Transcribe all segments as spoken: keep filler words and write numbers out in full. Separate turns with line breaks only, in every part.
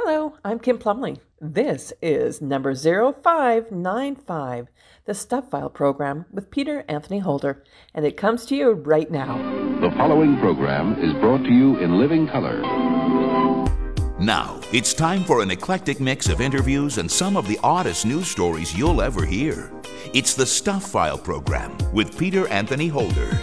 Hello, I'm Kim Plumley. This is number zero five nine five, the Stuff File program with Peter Anthony Holder, and it comes to you right now.
The following program is brought to you in living color.
Now, it's time for an eclectic mix of interviews and some of the oddest news stories you'll ever hear. It's the Stuff File program with Peter Anthony Holder.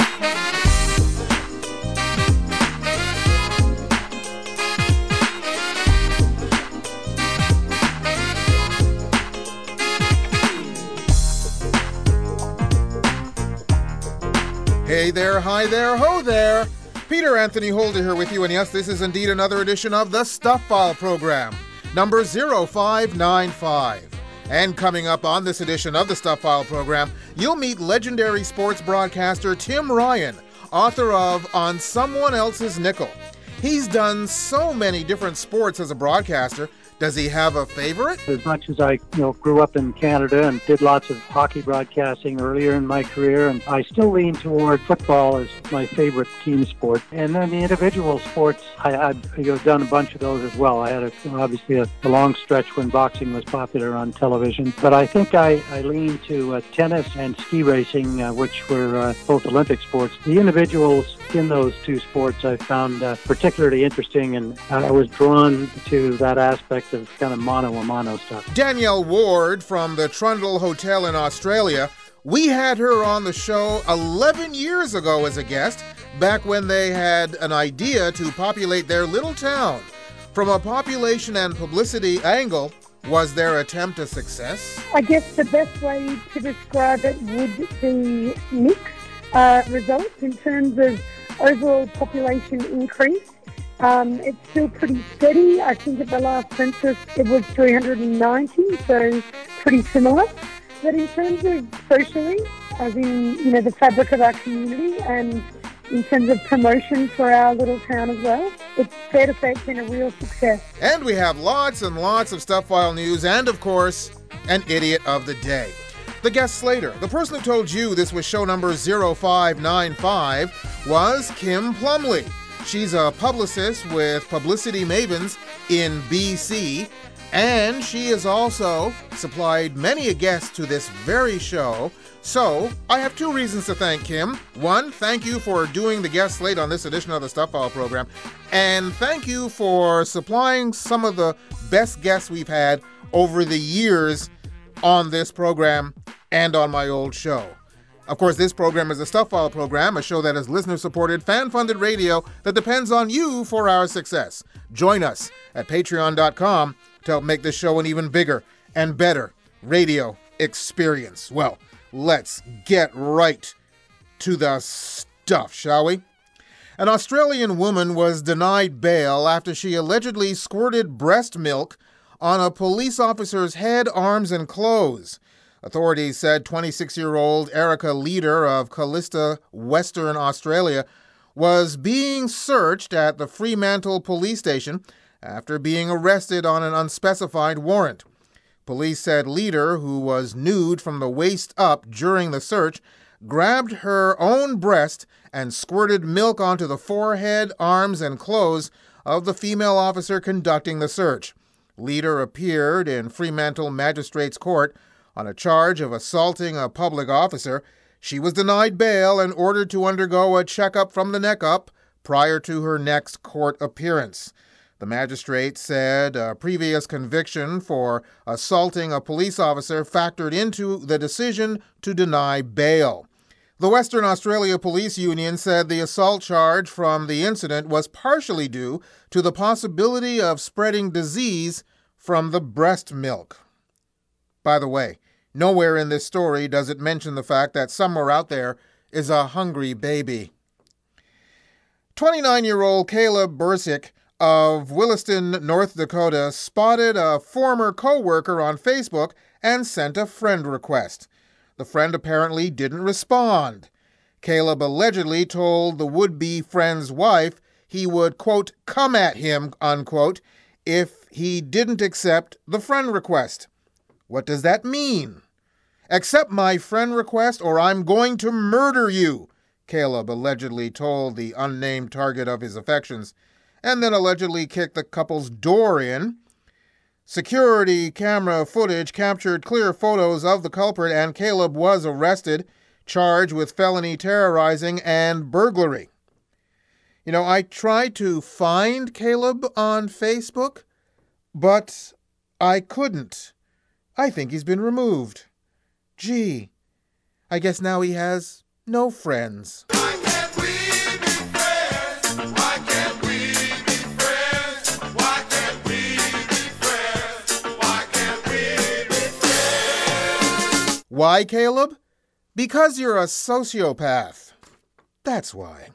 Hey there, hi there, ho there. Peter Anthony Holder here with you, and yes, this is indeed another edition of the Stuff File program, number zero five nine five. And coming up on this edition of the Stuff File program, you'll meet legendary sports broadcaster Tim Ryan, author of On Someone Else's Nickel. He's done so many different sports as a broadcaster. Does he have a favorite?
As much as I you know, grew up in Canada and did lots of hockey broadcasting earlier in my career, and I still lean toward football as my favorite team sport. And then the individual sports, I, I've you know, done a bunch of those as well. I had a, obviously a, a long stretch when boxing was popular on television. But I think I, I lean to uh, tennis and ski racing, uh, which were uh, both Olympic sports. The individuals in those two sports I found uh, particularly interesting, and I was drawn to that aspect of kind of mano-a-mano stuff.
Danielle Ward from the Trundle Hotel in Australia. We had her on the show eleven years ago as a guest, back when they had an idea to populate their little town. From a population and publicity angle, was their attempt a success?
I guess the best way to describe it would be mixed uh, results in terms of overall population increase. Um, it's still pretty steady. I think at the last census it was three hundred ninety, so pretty similar. But in terms of socially, as in, you know, the fabric of our community, and in terms of promotion for our little town as well, it's fair to say it's been a real success.
And we have lots and lots of Stuff File news and, of course, an idiot of the day. The guest slater, the person who told you this was show number zero five nine five, was Kim Plumley. She's a publicist with Publicity Mavens in B C, and she has also supplied many a guest to this very show. So, I have two reasons to thank Kim. One, thank you for doing the guest slate on this edition of the Stuff File program, and thank you for supplying some of the best guests we've had over the years on this program and on my old show. Of course, this program is a Stuff File program, a show that is listener-supported, fan-funded radio that depends on you for our success. Join us at patreon dot com to help make this show an even bigger and better radio experience. Well, let's get right to the stuff, shall we? An Australian woman was denied bail after she allegedly squirted breast milk on a police officer's head, arms, and clothes. Authorities said twenty-six-year-old Erica Leader of Callista, Western Australia, was being searched at the Fremantle police station after being arrested on an unspecified warrant. Police said Leader, who was nude from the waist up during the search, grabbed her own breast and squirted milk onto the forehead, arms, and clothes of the female officer conducting the search. Leader appeared in Fremantle Magistrates Court on a charge of assaulting a public officer. She was denied bail and ordered to undergo a checkup from the neck up prior to her next court appearance. The magistrate said a previous conviction for assaulting a police officer factored into the decision to deny bail. The Western Australia Police Union said the assault charge from the incident was partially due to the possibility of spreading disease from the breast milk. By the way, nowhere in this story does it mention the fact that somewhere out there is a hungry baby. twenty-nine-year-old Caleb Bursick of Williston, North Dakota, spotted a former co-worker on Facebook and sent a friend request. The friend apparently didn't respond. Caleb allegedly told the would-be friend's wife he would, quote, come at him, unquote, if he didn't accept the friend request. What does that mean? Accept my friend request or I'm going to murder you, Caleb allegedly told the unnamed target of his affections, and then allegedly kicked the couple's door in. Security camera footage captured clear photos of the culprit, and Caleb was arrested, charged with felony terrorizing and burglary. You know, I tried to find Caleb on Facebook, but I couldn't. I think he's been removed. Gee, I guess now he has no friends.
Why can't we be friends? Why can't we be friends? Why can't we be friends? Why can't we be friends?
Why, Caleb? Because you're a sociopath. That's why.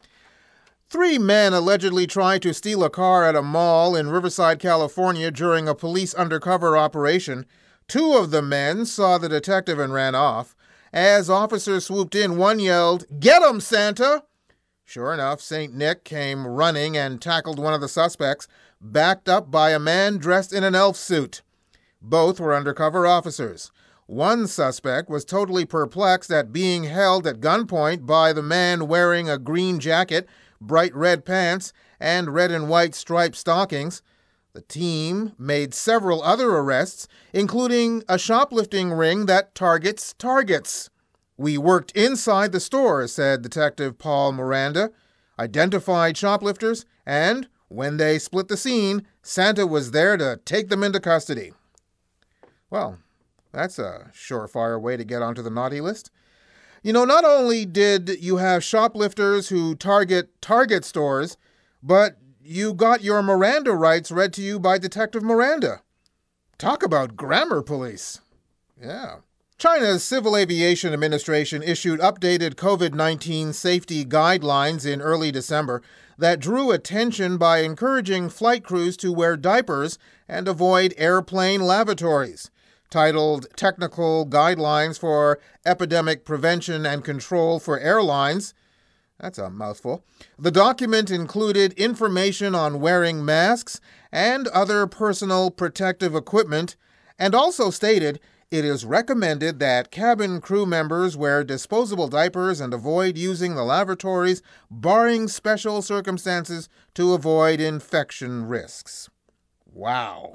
Three men allegedly tried to steal a car at a mall in Riverside, California during a police undercover operation. Two of the men saw the detective and ran off. As officers swooped in, one yelled, "Get him, Santa!" Sure enough, Saint Nick came running and tackled one of the suspects, backed up by a man dressed in an elf suit. Both were undercover officers. One suspect was totally perplexed at being held at gunpoint by the man wearing a green jacket, bright red pants, and red and white striped stockings. The team made several other arrests, including a shoplifting ring that targets targets. "We worked inside the store," said Detective Paul Miranda, "identified shoplifters, and when they split the scene, Santa was there to take them into custody." Well, that's a surefire way to get onto the naughty list. You know, not only did you have shoplifters who target Target stores, but you got your Miranda rights read to you by Detective Miranda. Talk about grammar police. Yeah. China's Civil Aviation Administration issued updated COVID nineteen safety guidelines in early December that drew attention by encouraging flight crews to wear diapers and avoid airplane lavatories. Titled Technical Guidelines for Epidemic Prevention and Control for Airlines. That's a mouthful. The document included information on wearing masks and other personal protective equipment, and also stated it is recommended that cabin crew members wear disposable diapers and avoid using the lavatories, barring special circumstances to avoid infection risks. Wow.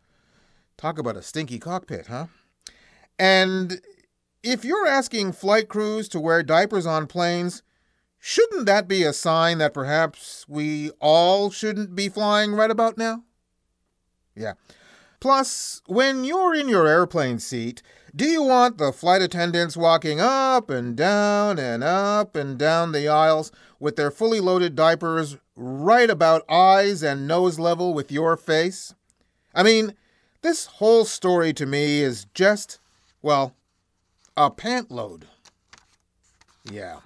Talk about a stinky cockpit, huh? And if you're asking flight crews to wear diapers on planes, shouldn't that be a sign that perhaps we all shouldn't be flying right about now? Yeah. Plus, when you're in your airplane seat, do you want the flight attendants walking up and down and up and down the aisles with their fully loaded diapers right about eyes and nose level with your face? I mean, this whole story to me is just, well, a pant load. Yeah.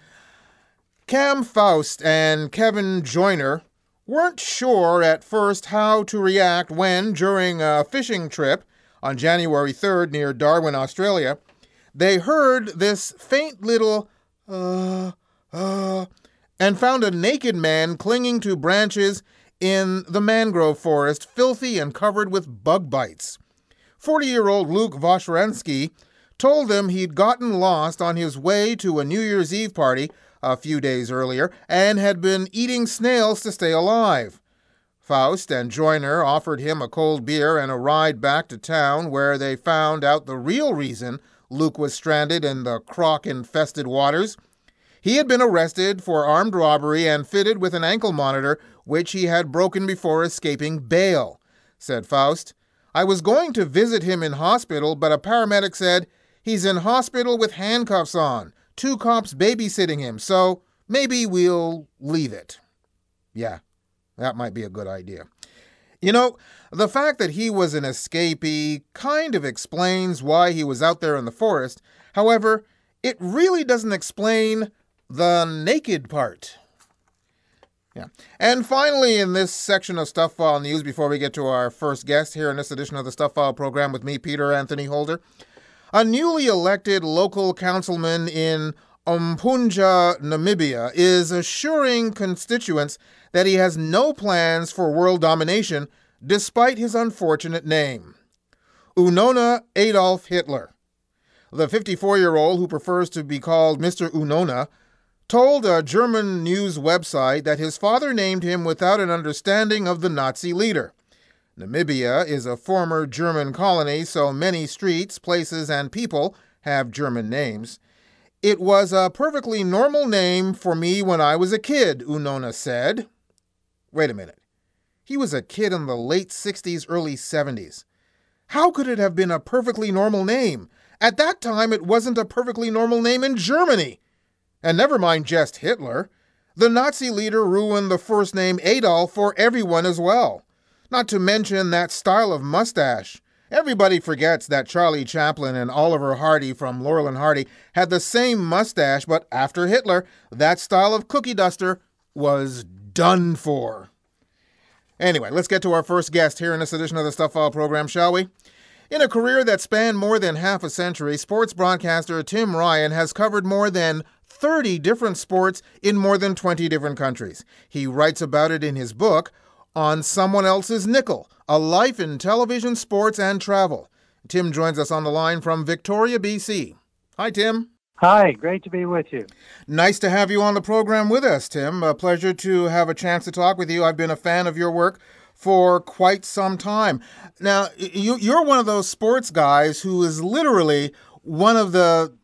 Cam Faust and Kevin Joyner weren't sure at first how to react when, during a fishing trip on January third near Darwin, Australia, they heard this faint little uh, uh, and found a naked man clinging to branches in the mangrove forest, filthy and covered with bug bites. forty-year-old Luke Voshransky told them he'd gotten lost on his way to a New Year's Eve party a few days earlier and had been eating snails to stay alive. Faust and Joyner offered him a cold beer and a ride back to town, where they found out the real reason Luke was stranded in the croc-infested waters. He had been arrested for armed robbery and fitted with an ankle monitor, which he had broken before escaping bail, said Faust. "I was going to visit him in hospital, but a paramedic said he's in hospital with handcuffs on, two cops babysitting him, so maybe we'll leave it." Yeah, that might be a good idea. You know, the fact that he was an escapee kind of explains why he was out there in the forest. However, it really doesn't explain the naked part. Yeah. And finally, in this section of Stuff File News, before we get to our first guest here in this edition of the Stuff File program with me, Peter Anthony Holder, a newly elected local councilman in Umpunja, Namibia, is assuring constituents that he has no plans for world domination, despite his unfortunate name. Unona Adolf Hitler. The fifty-four-year-old, who prefers to be called Mister Unona, told a German news website that his father named him without an understanding of the Nazi leader. Namibia is a former German colony, so many streets, places, and people have German names. It was a perfectly normal name for me when I was a kid, Unona said. Wait a minute. He was a kid in the late sixties, early seventies. How could it have been a perfectly normal name? At that time, it wasn't a perfectly normal name in Germany. And never mind just Hitler. The Nazi leader ruined the first name Adolf for everyone as well. Not to mention that style of mustache. Everybody forgets that Charlie Chaplin and Oliver Hardy from Laurel and Hardy had the same mustache, but after Hitler, that style of cookie duster was done for. Anyway, let's get to our first guest here in this edition of the Stuff File program, shall we? In a career that spanned more than half a century, sports broadcaster Tim Ryan has covered more than thirty different sports in more than twenty different countries. He writes about it in his book, On Someone Else's Nickel, A Life in Television, Sports, and Travel. Tim joins us on the line from Victoria, B C. Hi, Tim.
Hi, great to be with you.
Nice to have you on the program with us, Tim. A pleasure to have a chance to talk with you. I've been a fan of your work for quite some time. Now, you, you're one of those sports guys who is literally one of the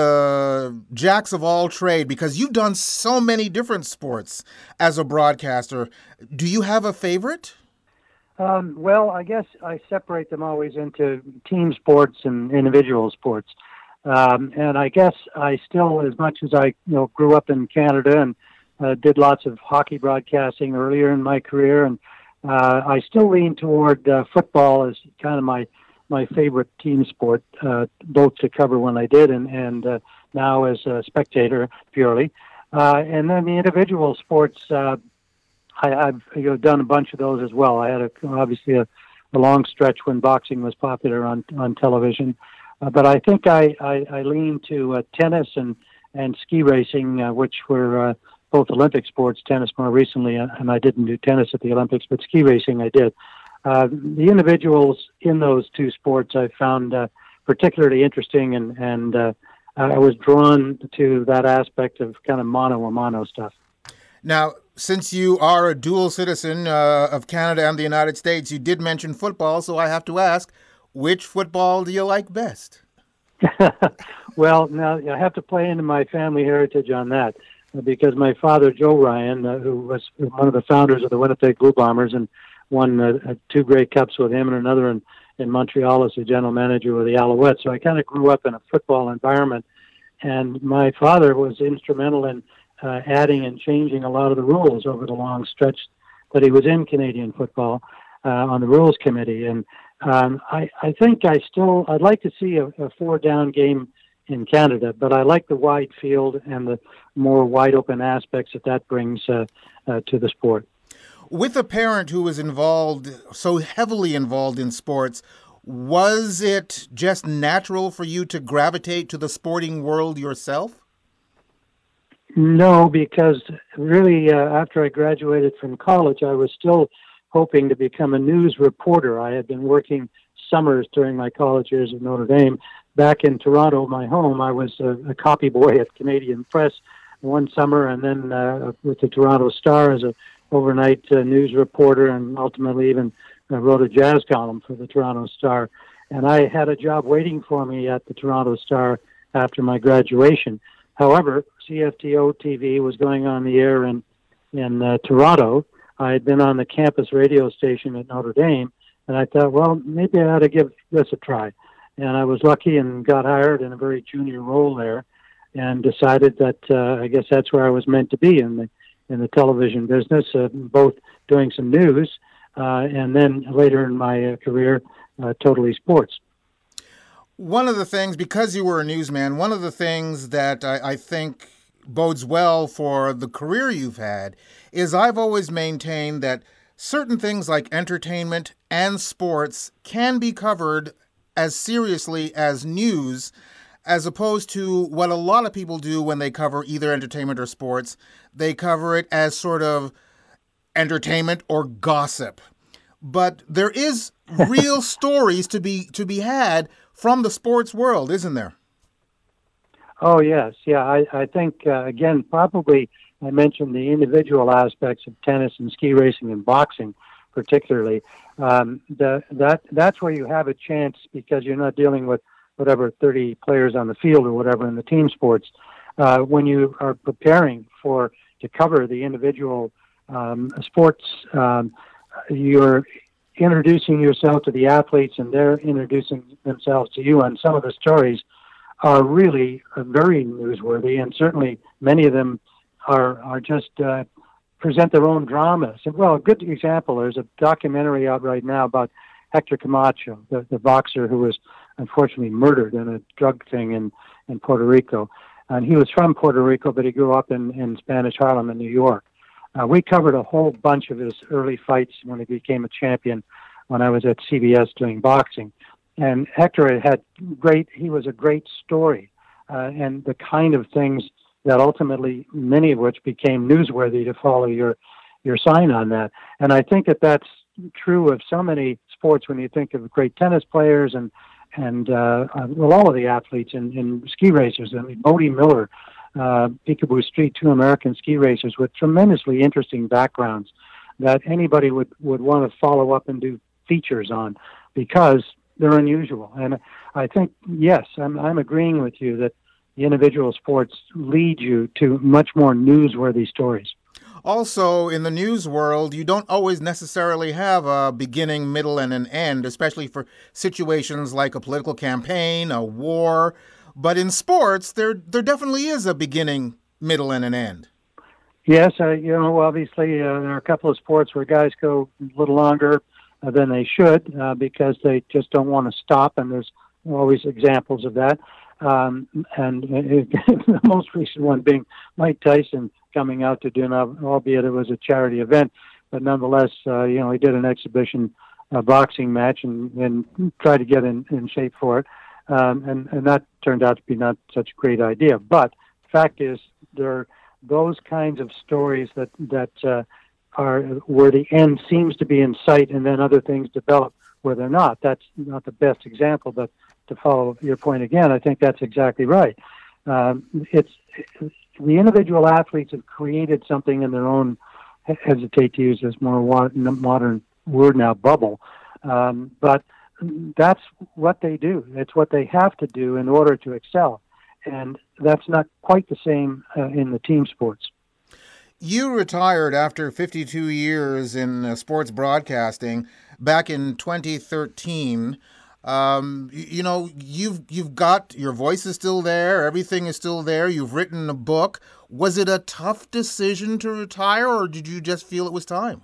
the jacks of all trade because you've done so many different sports as a broadcaster. Do you have a favorite?
Um, well, I guess I separate them always into team sports and individual sports. Um, and I guess I still, as much as I you know grew up in Canada and uh, did lots of hockey broadcasting earlier in my career, and uh, I still lean toward uh, football as kind of my my favorite team sport, uh, both to cover when I did and, and uh, now as a spectator purely. Uh, and then the individual sports, uh, I, I've you know, done a bunch of those as well. I had a, obviously a, a long stretch when boxing was popular on, on television. Uh, but I think I, I, I lean to uh, tennis and, and ski racing, uh, which were uh, both Olympic sports, tennis more recently, uh, and I didn't do tennis at the Olympics, but ski racing I did. Uh, the individuals in those two sports I found uh, particularly interesting, and, and uh, I was drawn to that aspect of kind of mano-a-mano stuff.
Now, since you are a dual citizen uh, of Canada and the United States, you did mention football, so I have to ask, which football do you like best?
Well, now I have to play into my family heritage on that, because my father, Joe Ryan, uh, who was one of the founders of the Winnipeg Blue Bombers and won uh, two Grey Cups with him and another in, in Montreal as the general manager with the Alouettes. So I kind of grew up in a football environment, and my father was instrumental in uh, adding and changing a lot of the rules over the long stretch that he was in Canadian football uh, on the rules committee. And um, I, I think I still, I'd like to see a, a four-down game in Canada, but I like the wide field and the more wide-open aspects that that brings uh, uh, to the sport.
With a parent who was involved, so heavily involved in sports, was it just natural for you to gravitate to the sporting world yourself?
No, because really uh, after I graduated from college, I was still hoping to become a news reporter. I had been working summers during my college years at Notre Dame. Back in Toronto, my home, I was a, a copy boy at Canadian Press one summer, and then uh, with the Toronto Star as a overnight uh, news reporter, and ultimately even uh, wrote a jazz column for the Toronto Star. And I had a job waiting for me at the Toronto Star after my graduation. However, C F T O T V was going on the air in, in uh, Toronto. I had been on the campus radio station at Notre Dame, and I thought, well, maybe I ought to give this a try. And I was lucky and got hired in a very junior role there, and decided that uh, I guess that's where I was meant to be in the in the television business, uh, both doing some news uh, and then later in my uh, career, uh, totally sports.
One of the things, because you were a newsman, one of the things that I, I think bodes well for the career you've had is I've always maintained that certain things like entertainment and sports can be covered as seriously as news, as opposed to what a lot of people do when they cover either entertainment or sports. They cover it as sort of entertainment or gossip. But there is real stories to be to be had from the sports world, isn't there?
Oh, yes. Yeah, I, I think, uh, again, probably I mentioned the individual aspects of tennis and ski racing and boxing particularly. Um, the, that that's where you have a chance because you're not dealing with whatever thirty players on the field or whatever in the team sports. Uh, when you are preparing for to cover the individual um, sports, um, you're introducing yourself to the athletes, and they're introducing themselves to you. And some of the stories are really uh, very newsworthy, and certainly many of them are are just uh, present their own dramas. And well, a good example, there's a documentary out right now about Hector Camacho, the, the boxer who was unfortunately murdered in a drug thing in, in Puerto Rico. And he was from Puerto Rico, but he grew up in, in Spanish Harlem in New York. Uh, we covered a whole bunch of his early fights when he became a champion when I was at C B S doing boxing. And Hector had, had great, he was a great story, uh, and the kind of things that ultimately, many of which became newsworthy to follow your, your sign on that. And I think that that's true of so many sports when you think of great tennis players and and uh, uh, well, all of the athletes and, and ski racers. I mean, Bodie Miller, uh, Peekaboo Street, two American ski racers with tremendously interesting backgrounds that anybody would, would want to follow up and do features on because they're unusual. And I think, yes, I'm, I'm agreeing with you that the individual sports lead you to much more newsworthy stories.
Also, in the news world, you don't always necessarily have a beginning, middle, and an end, especially for situations like a political campaign, a war. But in sports, there there definitely is a beginning, middle, and an end.
Yes, uh, you know, obviously uh, there are a couple of sports where guys go a little longer uh, than they should uh, because they just don't want to stop, and there's always examples of that. Um, and uh, the most recent one being Mike Tyson coming out to do an, albeit it was a charity event, but nonetheless, uh, you know, he did an exhibition uh, boxing match and, and tried to get in, in shape for it. Um, and, and that turned out to be not such a great idea. But the fact is, there are those kinds of stories that, that uh, are where the end seems to be in sight and then other things develop where they're not. That's not the best example, but to follow your point again, I think that's exactly right. Um, it's the individual athletes have created something in their own, I hesitate to use this more modern word now, bubble. Um, but that's what they do. It's what they have to do in order to excel. And that's not quite the same uh, in the team sports.
You retired after fifty-two years in uh, sports broadcasting back in twenty thirteen. Um, you, you know, you've you've got, your voice is still there, everything is still there, you've written a book. Was it a tough decision to retire, or did you just feel it was time?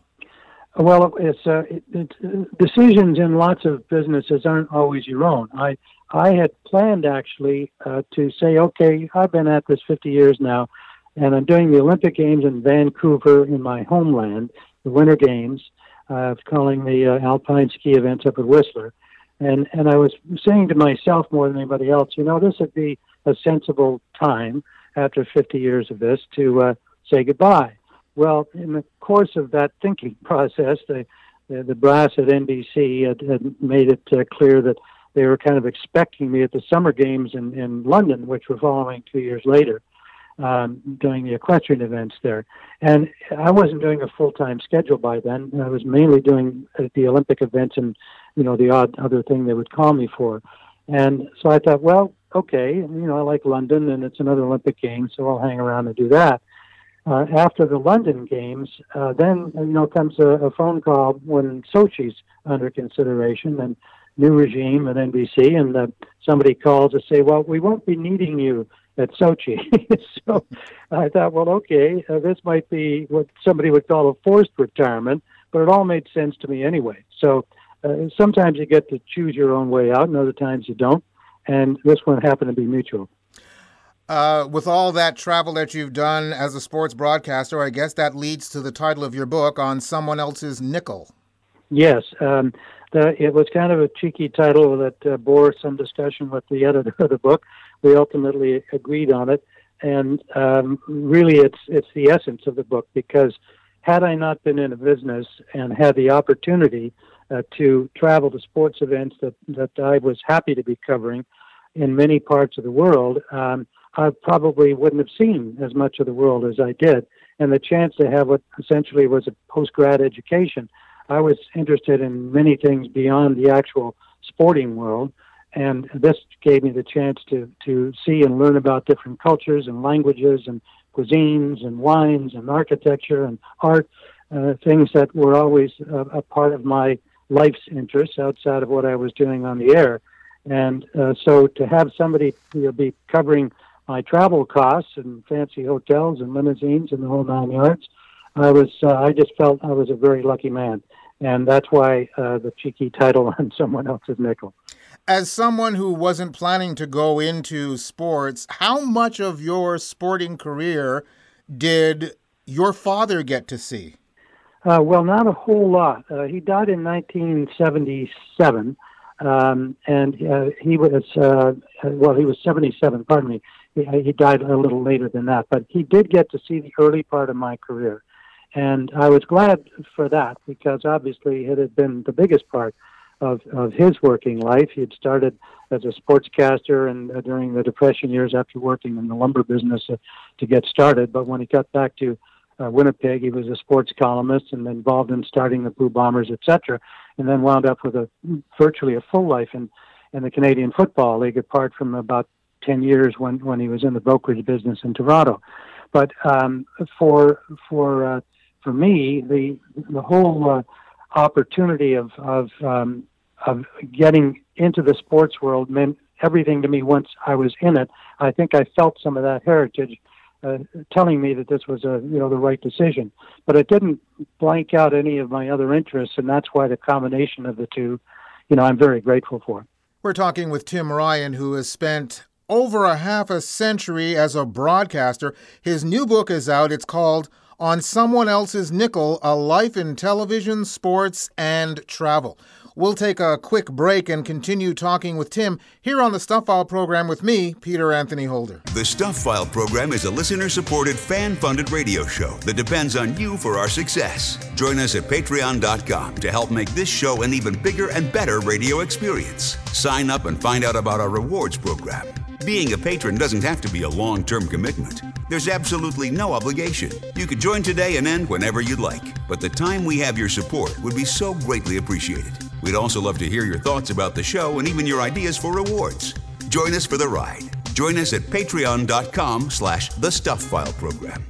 Well, it's uh, it, it, decisions in lots of businesses aren't always your own. I I had planned actually uh, to say, okay, I've been at this fifty years now, and I'm doing the Olympic Games in Vancouver in my homeland, the Winter Games, uh, calling the uh, alpine ski events up at Whistler. And and I was saying to myself more than anybody else, you know, this would be a sensible time after fifty years of this to uh, say goodbye. Well, in the course of that thinking process, the the, the brass at N B C had, had made it uh, clear that they were kind of expecting me at the Summer Games in, in London, which were following two years later, um, doing the equestrian events there. And I wasn't doing a full-time schedule by then. I was mainly doing uh, the Olympic events and, you know, the odd other thing they would call me for. And so I thought, well, okay, you know, I like London and it's another Olympic Games, so I'll hang around and do that. Uh, after the London Games, uh, then, you know, comes a, a phone call when Sochi's under consideration and new regime at N B C, and uh, somebody calls to say, well, we won't be needing you at Sochi. So I thought, well, okay, uh, this might be what somebody would call a forced retirement, but it all made sense to me anyway. So uh, sometimes you get to choose your own way out, and other times you don't, and this one happened to be mutual.
Uh, with all that travel that you've done as a sports broadcaster, I guess that leads to the title of your book, On Someone Else's Nickel.
Yes. Um, the, it was kind of a cheeky title that uh, bore some discussion with the editor of the book. We ultimately agreed on it. And um, really, it's it's the essence of the book, because had I not been in a business and had the opportunity uh, to travel to sports events that, that I was happy to be covering in many parts of the world, um, I probably wouldn't have seen as much of the world as I did. And the chance to have what essentially was a post-grad education I was interested in many things beyond the actual sporting world, and this gave me the chance to, to see and learn about different cultures and languages and cuisines and wines and architecture and art, uh, things that were always a, a part of my life's interests outside of what I was doing on the air. And uh, so to have somebody, you know, be covering my travel costs and fancy hotels and limousines and the whole nine yards, I was uh, I just felt I was a very lucky man. And that's why uh, the cheeky title on someone else's nickel.
As someone who wasn't planning to go into sports, how much of your sporting career did your father get to see?
Uh, well, not a whole lot. Uh, he died in nineteen seventy-seven, um, and uh, he was, uh, well, he was seventy-seven, pardon me. He, he died a little later than that, but he did get to see the early part of my career. And I was glad for that because obviously it had been the biggest part of, of his working life. He had started as a sportscaster and uh, during the Depression years after working in the lumber business uh, to get started. But when he got back to uh, Winnipeg, he was a sports columnist and involved in starting the Blue Bombers, et cetera, and then wound up with a virtually a full life in, in the Canadian Football League, apart from about ten years when, when he was in the brokerage business in Toronto. But um, for for uh, for me, the the whole uh, opportunity of of um, of getting into the sports world meant everything to me once I was in it. I think I felt some of that heritage uh, telling me that this was a you know the right decision. But it didn't blank out any of my other interests, and that's why the combination of the two, you know, I'm very grateful for.
We're talking with Tim Ryan, who has spent over a half a century as a broadcaster. His new book is out. It's called On Someone Else's Nickel, A Life in Television, Sports, and Travel. We'll take a quick break and continue talking with Tim here on the Stuff File program with me, Peter Anthony Holder.
The Stuff File program is a listener-supported, fan-funded radio show that depends on you for our success. Join us at patreon dot com to help make this show an even bigger and better radio experience. Sign up and find out about our rewards program. Being a patron doesn't have to be a long-term commitment. There's absolutely no obligation. You could join today and end whenever you'd like, but the time we have your support would be so greatly appreciated. We'd also love to hear your thoughts about the show and even your ideas for rewards. Join us for the ride. Join us at patreon dot com slash the Stuff File program.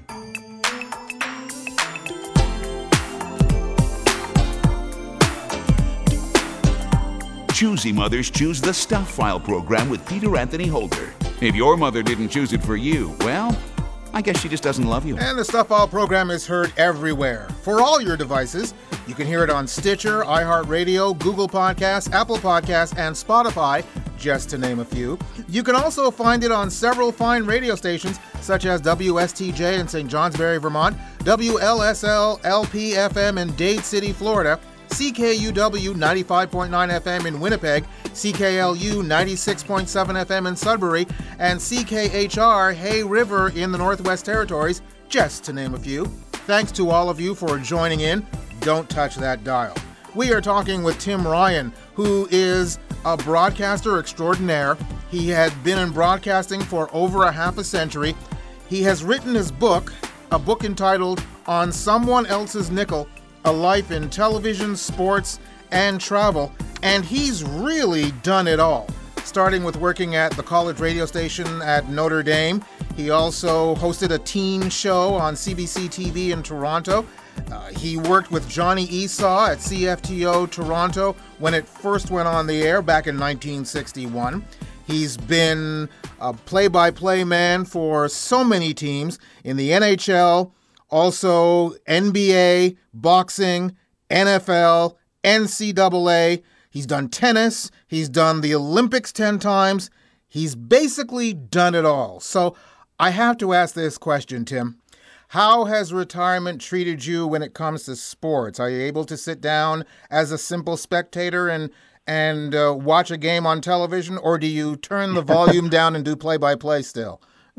Choosy mothers choose the Stuff File program with Peter Anthony Holder. If your mother didn't choose it for you, well, I guess she just doesn't love you.
And the Stuff File program is heard everywhere. For all your devices, you can hear it on Stitcher, iHeartRadio, Google Podcasts, Apple Podcasts, and Spotify, just to name a few. You can also find it on several fine radio stations, such as W S T J in Saint Johnsbury, Vermont, W L S L L P F M in Dade City, Florida, C K U W ninety-five point nine F M in Winnipeg, C K L U ninety-six point seven F M in Sudbury, and C K H R Hay River in the Northwest Territories, just to name a few. Thanks to all of you for joining in. Don't touch that dial. We are talking with Tim Ryan, who is a broadcaster extraordinaire. He had been in broadcasting for over a half a century. He has written his book, a book entitled On Someone Else's Nickel, A Life in Television, Sports, and Travel, and he's really done it all. Starting with working at the college radio station at Notre Dame. He also hosted a teen show on C B C T V in Toronto. Uh, he worked with Johnny Esau at C F T O Toronto when it first went on the air back in nineteen sixty-one. He's been a play-by-play man for so many teams in the N H L, also N B A, boxing, N F L, N C double A. He's done tennis. He's done the Olympics ten times. He's basically done it all. So I have to ask this question, Tim. How has retirement treated you when it comes to sports? Are you able to sit down as a simple spectator and and uh, watch a game on television, or do you turn the volume down and do play-by-play still?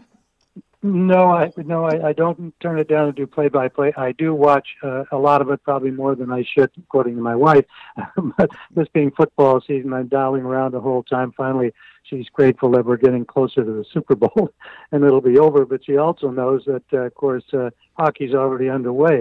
No, I no, I, I don't turn it down and do play-by-play. I do watch uh, a lot of it, probably more than I should, according to my wife. But this being football season, I'm dialing around the whole time. Finally, she's grateful that we're getting closer to the Super Bowl, and it'll be over. But she also knows that, uh, of course, uh, hockey's already underway.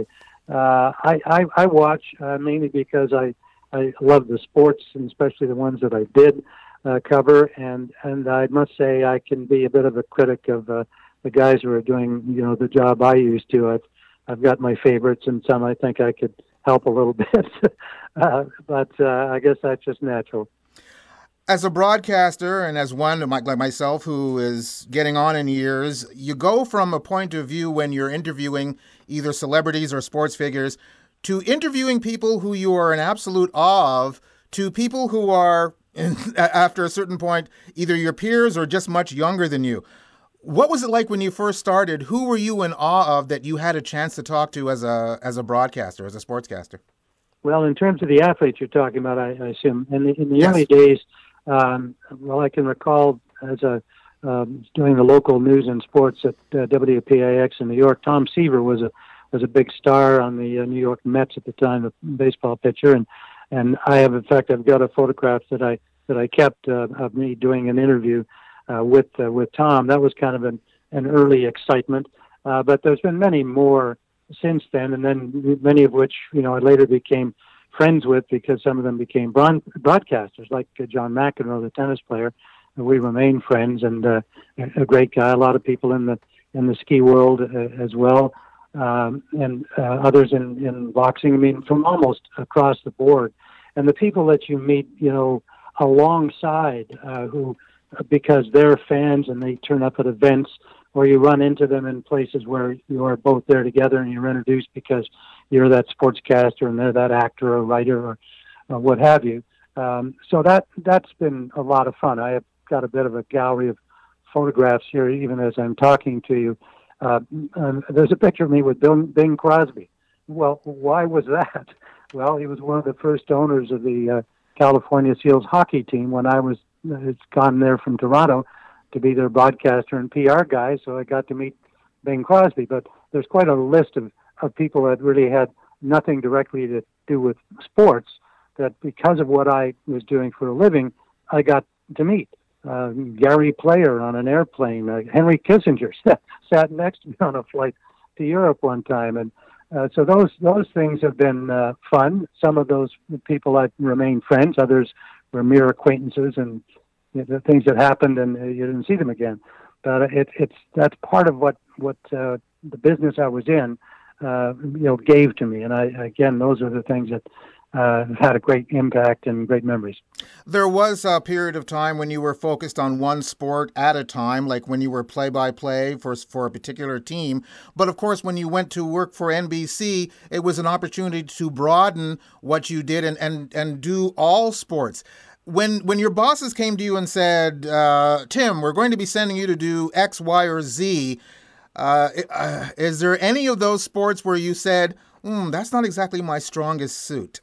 Uh, I, I, I watch uh, mainly because I, I love the sports, and especially the ones that I did uh, cover. And, and I must say I can be a bit of a critic of uh, the guys who are doing, you know, the job I used to. I've, I've got my favorites, and some I think I could help a little bit. uh, but uh, I guess that's just natural.
As a broadcaster and as one like myself who is getting on in years, you go from a point of view when you're interviewing either celebrities or sports figures to interviewing people who you are in absolute awe of, to people who are, after a certain point, either your peers or just much younger than you. What was it like when you first started? Who were you in awe of that you had a chance to talk to as a as a broadcaster, as a sportscaster?
Well, in terms of the athletes you're talking about, I, I assume, in the, in the
Yes.
early days, um, well, I can recall as a um, doing the local news and sports at uh, W P I X in New York. Tom Seaver was a was a big star on the uh, New York Mets at the time, a baseball pitcher, and and I have, in fact, I've got a photograph that I that I kept uh, of me doing an interview uh, with uh, with Tom. That was kind of an an early excitement, uh, but there's been many more since then, and then many of which, you know, I later became friends with because some of them became broad- broadcasters, like uh, John McEnroe, the tennis player. We remain friends, and uh, a great guy. A lot of people in the in the ski world uh, as well, um, and uh, others in, in boxing. I mean, from almost across the board. And the people that you meet, you know, alongside, uh, who because they're fans and they turn up at events, or you run into them in places where you are both there together and you're introduced because you're that sportscaster and they're that actor or writer or, or what have you. Um, so that, that's been a lot of fun. I have got a bit of a gallery of photographs here, even as I'm talking to you. Uh, um, there's a picture of me with Bill, Bing Crosby. Well, why was that? Well, he was one of the first owners of the uh, California Seals hockey team when I was uh, gone there from Toronto to be their broadcaster and P R guy, so I got to meet Bing Crosby. But there's quite a list of, of people that really had nothing directly to do with sports that, because of what I was doing for a living, I got to meet. Uh, Gary Player on an airplane, uh, Henry Kissinger sat next to me on a flight to Europe one time. And uh, so those those things have been uh, fun. Some of those people I've remained friends, others were mere acquaintances, and you know, the things that happened and uh, you didn't see them again. But it, it's that's part of what what uh, the business I was in, uh, you know, gave to me. And I again, those are the things that uh, have had a great impact and great memories.
There was a period of time when you were focused on one sport at a time, like when you were play-by-play for for a particular team. But of course, when you went to work for N B C, it was an opportunity to broaden what you did and and, and do all sports. When when your bosses came to you and said, uh, Tim, we're going to be sending you to do X, Y, or Z, uh, uh, is there any of those sports where you said, mm, that's not exactly my strongest suit?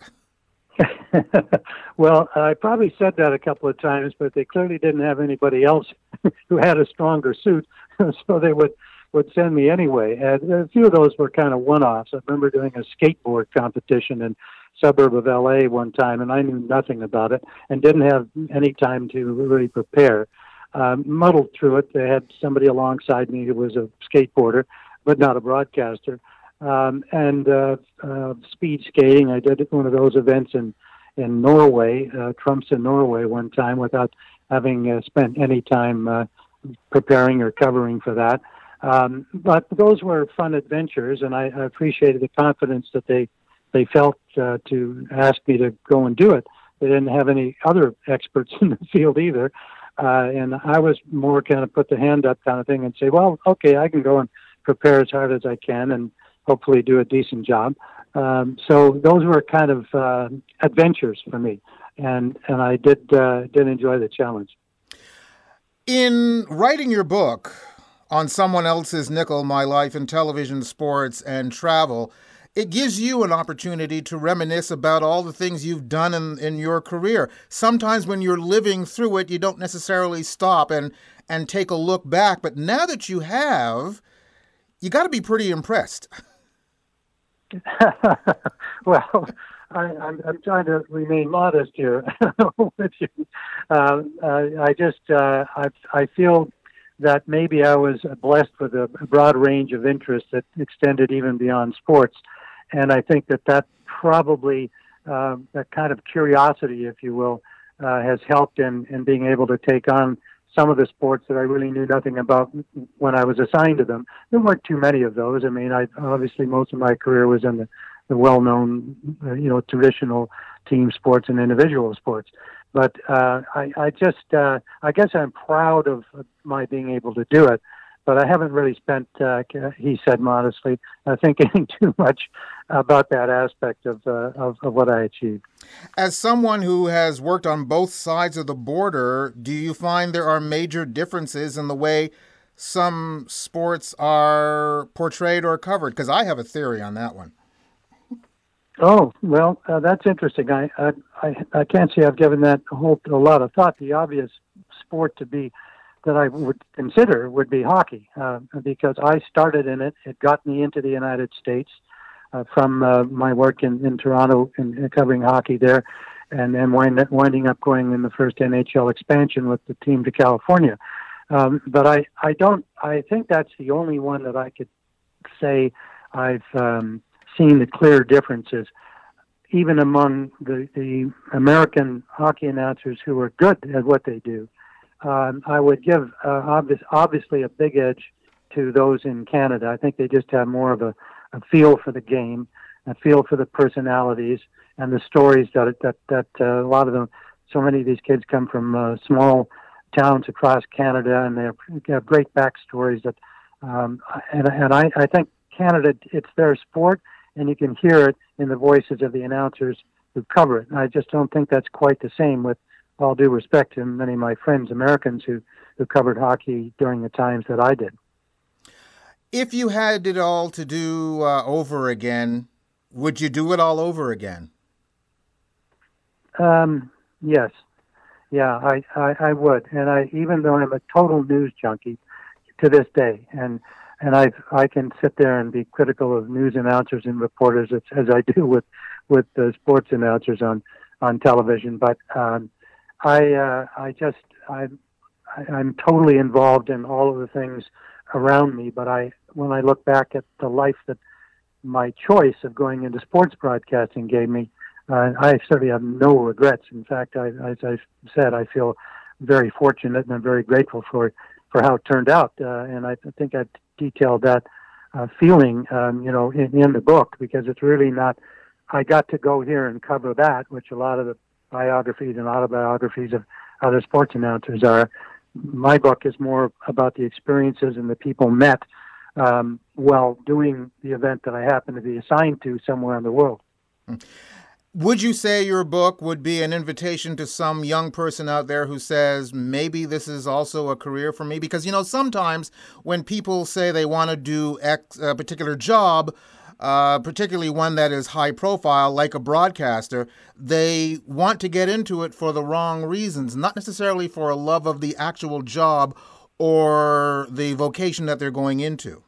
Well, I probably said that a couple of times, but they clearly didn't have anybody else who had a stronger suit, so they would, would send me anyway. And a few of those were kind of one-offs. I remember doing a skateboard competition in suburb of L A one time, and I knew nothing about it and didn't have any time to really prepare. Um, muddled through it. They had somebody alongside me who was a skateboarder, but not a broadcaster. Um, and uh, uh, speed skating, I did one of those events in in Norway, uh, Tromsø, Norway, one time without having uh, spent any time uh, preparing or covering for that. Um, but those were fun adventures, and I, I appreciated the confidence that they they felt uh, to ask me to go and do it. They didn't have any other experts in the field either, uh, and I was more kind of put the hand up kind of thing and say, well, okay, I can go and prepare as hard as I can and hopefully do a decent job. Um, so those were kind of uh, adventures for me, and and I did uh, did enjoy the challenge.
In writing your book on someone else's nickel, My Life in Television, Sports, and Travel, it gives you an opportunity to reminisce about all the things you've done in, in your career. Sometimes when you're living through it, you don't necessarily stop and, and take a look back. But now that you have, you got to be pretty impressed.
Well, I, I'm, I'm trying to remain modest here with you. Uh, uh, I just, uh, I, I feel that maybe I was blessed with a broad range of interests that extended even beyond sports. and I think that that probably, uh, that kind of curiosity, if you will, uh, has helped in, in being able to take on some of the sports that I really knew nothing about when I was assigned to them. There weren't too many of those. I mean, I obviously most of my career was in the, the well-known, uh, you know, traditional team sports and individual sports. But uh, I, I just, uh, I guess I'm proud of my being able to do it. But I haven't really spent, uh, he said modestly, uh, thinking too much about that aspect of, uh, of of what I achieved.
As someone who has worked on both sides of the border, do you find there are major differences in the way some sports are portrayed or covered? Because I have a theory on that one.
Oh, well, uh, that's interesting. I, I I I can't say I've given that a whole a lot of thought. The obvious sport to be that I would consider would be hockey, uh, because I started in it. It got me into the United States uh, from uh, my work in, in Toronto and in, in covering hockey there, and then wind, winding up going in the first N H L expansion with the team to California. Um, but I, I don't, I think that's the only one that I could say I've um, seen the clear differences, even among the, the American hockey announcers who are good at what they do. Um, I would give uh, obvious, obviously a big edge to those in Canada. I think they just have more of a, a feel for the game, a feel for the personalities and the stories that that that uh, a lot of them. So many of these kids come from uh, small towns across Canada, and they have, they have great backstories. That um, and and I, I think Canada, it's their sport, and you can hear it in the voices of the announcers who cover it. And I just don't think that's quite the same with all due respect to many of my friends, Americans, who, who covered hockey during the times that I did.
If you had it all to do uh, over again, would you do it all over again?
Um, yes. Yeah, I, I, I would. And I, even though I'm a total news junkie to this day, and and I I can sit there and be critical of news announcers and reporters as, as I do with with the sports announcers on, on television, but um, I uh, I just I I'm totally involved in all of the things around me. But I when I look back at the life that my choice of going into sports broadcasting gave me, uh, I certainly have no regrets. In fact, I, as I said, I feel very fortunate and I'm very grateful for for how it turned out. Uh, and I think I've detailed that uh, feeling, um, you know, in, in the book, because it's really not. I got to go here and cover that, which a lot of the biographies and autobiographies of other sports announcers are. My book is more about the experiences and the people met um, while doing the event that I happen to be assigned to somewhere in the world.
Would you say your book would be an invitation to some young person out there who says, maybe this is also a career for me? Because, you know, sometimes when people say they want to do X, a particular job, Uh, particularly one that is high profile, like a broadcaster, they want to get into it for the wrong reasons, not necessarily for a love of the actual job or the vocation that they're going into.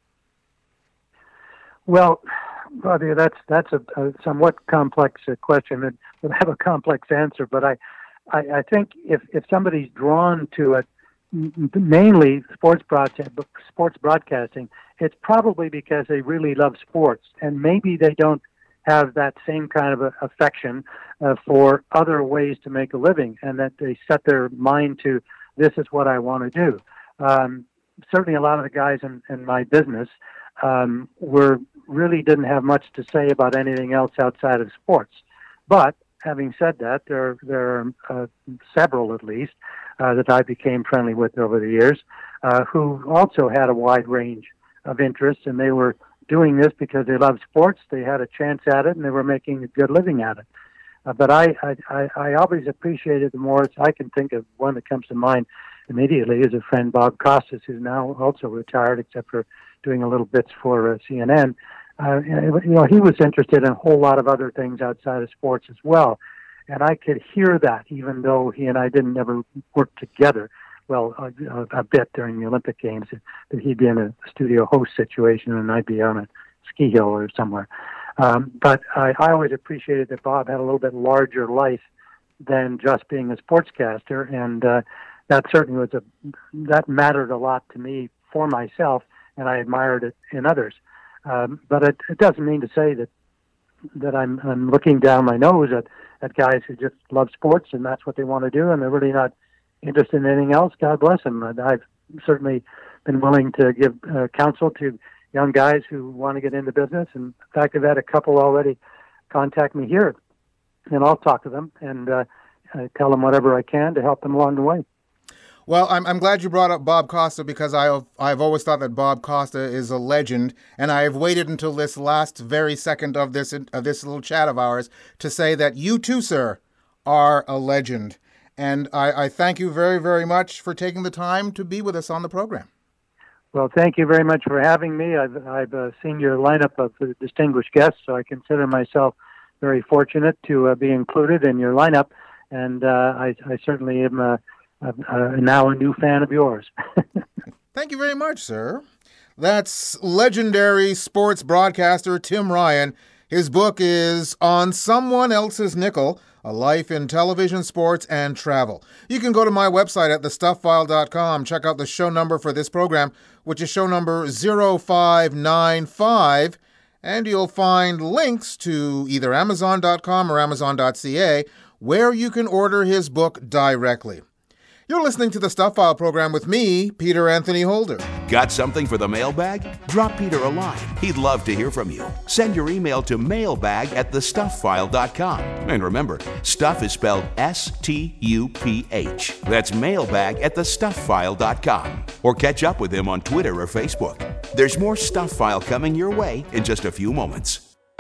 Well, Bobby, that's that's a, a somewhat complex uh, question and would have a complex answer. But I, I, I think if, if somebody's drawn to it, mainly sports broadcast, sports broadcasting, it's probably because they really love sports, and maybe they don't have that same kind of a affection uh, for other ways to make a living, and that they set their mind to, this is what I want to do. Um, certainly a lot of the guys in, in my business um, were really didn't have much to say about anything else outside of sports. But having said that, there, there are uh, several at least uh, that I became friendly with over the years uh, who also had a wide range of interests, and they were doing this because they loved sports. They had a chance at it, and they were making a good living at it. Uh, but I, I, I always appreciated the more. I can think of one that comes to mind immediately is a friend, Bob Costas, who's now also retired, except for doing a little bits for uh, C N N. Uh, you know, he was interested in a whole lot of other things outside of sports as well. And I could hear that, even though he and I didn't ever work together. Well, a, a bit during the Olympic Games, that he'd be in a studio host situation and I'd be on a ski hill or somewhere. Um, but I, I always appreciated that Bob had a little bit larger life than just being a sportscaster, and uh, that certainly was a that mattered a lot to me for myself, and I admired it in others. Um, but it, it doesn't mean to say that that I'm, I'm looking down my nose at, at guys who just love sports and that's what they want to do, and they're really not interested in anything else. God bless them. And I've certainly been willing to give uh, counsel to young guys who want to get into business. And in fact, I've had a couple already contact me here, and I'll talk to them and uh, I tell them whatever I can to help them along the way.
Well, I'm, I'm glad you brought up Bob Costa, because I've, I've always thought that Bob Costa is a legend, and I have waited until this last very second of this of this little chat of ours to say that you too, sir, are a legend. And I, I thank you very, very much for taking the time to be with us on the program.
Well, thank you very much for having me. I've, I've uh, seen your lineup of uh, distinguished guests, so I consider myself very fortunate to uh, be included in your lineup, and uh, I, I certainly am uh, uh, uh, now a new fan of yours.
Thank you very much, sir. That's legendary sports broadcaster Tim Ryan. His book is On Someone Else's Nickel, A Life in Television, Sports, and Travel. You can go to my website at the stuff file dot com, check out the show number for this program, which is show number zero five nine five, and you'll find links to either amazon dot com or amazon dot c a, where you can order his book directly. You're listening to the Stuff File program with me, Peter Anthony Holder.
Got something for the mailbag? Drop Peter a line. He'd love to hear from you. Send your email to mailbag at the stuff file dot com. And remember, stuff is spelled S T U P H. That's mailbag at the stuff file dot com. Or catch up with him on Twitter or Facebook. There's more Stuff File coming your way in just a few moments.